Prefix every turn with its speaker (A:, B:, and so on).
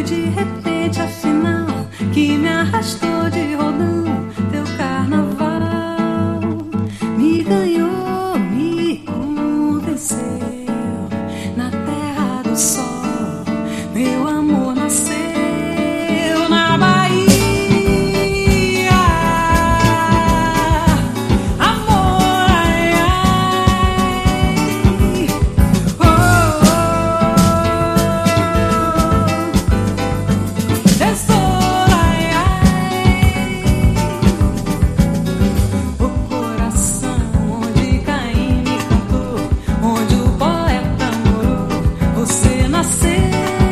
A: de repente, afinal, que me arrastou de rodão. Teu carnaval me ganhou, me convenceu. Na terra do sol, meu amor nasceu. Na Bahia, amor, ai, ai. Oh, oh, tesouro, ai, ai. O coração onde Caim me cantou, onde o poeta morou, você nasceu.